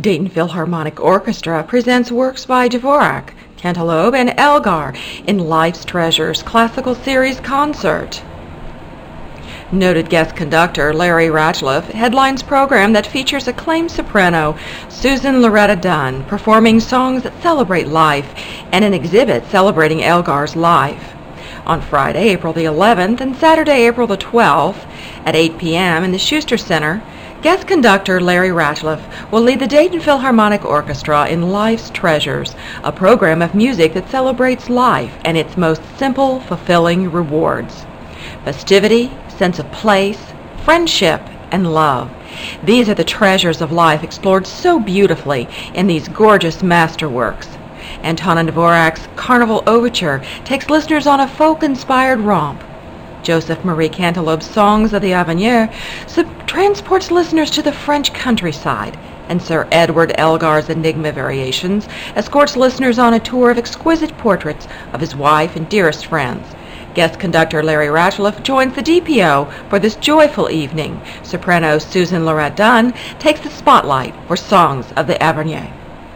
Dayton Philharmonic Orchestra presents works by Dvorak, Cantaloupe, and Elgar in Life's Treasures Classical Series concert. Noted guest conductor Larry Ratcliffe headlines program that features acclaimed soprano Susan Loretta Dunn performing songs that celebrate life and an exhibit celebrating Elgar's life. On Friday, April the 11th and Saturday, April the 12th at 8 p.m. in the Schuster Center, guest conductor Larry Ratcliffe will lead the Dayton Philharmonic Orchestra in Life's Treasures, a program of music that celebrates life and its most simple, fulfilling rewards. Festivity, sense of place, friendship, and love. These are the treasures of life explored so beautifully in these gorgeous masterworks. Antonin Dvorak's Carnival Overture takes listeners on a folk-inspired romp. Joseph Marie Cantaloupe's Songs of the Avenir transports listeners to the French countryside, and Sir Edward Elgar's Enigma Variations escorts listeners on a tour of exquisite portraits of his wife and dearest friends. Guest conductor Larry Ratcliffe joins the DPO for this joyful evening. Soprano Susan Loretta Dunn takes the spotlight for Songs of the Avenir.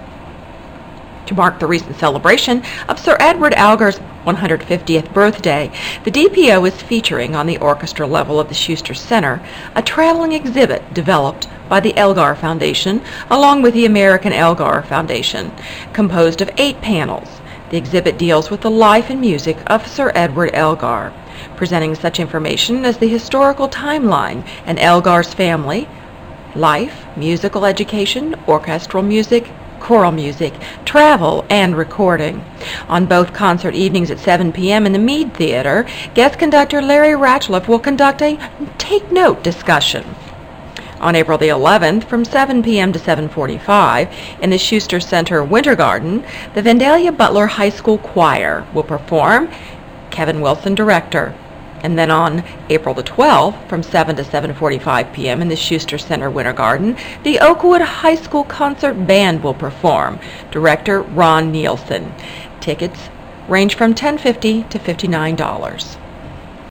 To mark the recent celebration of Sir Edward Elgar's 150th birthday, the DPO is featuring on the orchestra level of the Schuster Center a traveling exhibit developed by the Elgar Foundation along with the American Elgar Foundation, composed of 8 panels. The exhibit deals with the life and music of Sir Edward Elgar, presenting such information as the historical timeline and Elgar's family, life, musical education, orchestral music, choral music, travel, and recording. On both concert evenings at 7 p.m. in the Mead Theater, guest conductor Larry Ratcliffe will conduct a Take Note discussion. On April the 11th, from 7 p.m. to 7:45, in the Schuster Center Winter Garden, the Vandalia Butler High School Choir will perform, Kevin Wilson, director. And then on April the 12th, from 7 to 7:45 p.m. in the Schuster Center Winter Garden, the Oakwood High School Concert Band will perform, director Ron Nielsen. Tickets range from $10.50 to $59.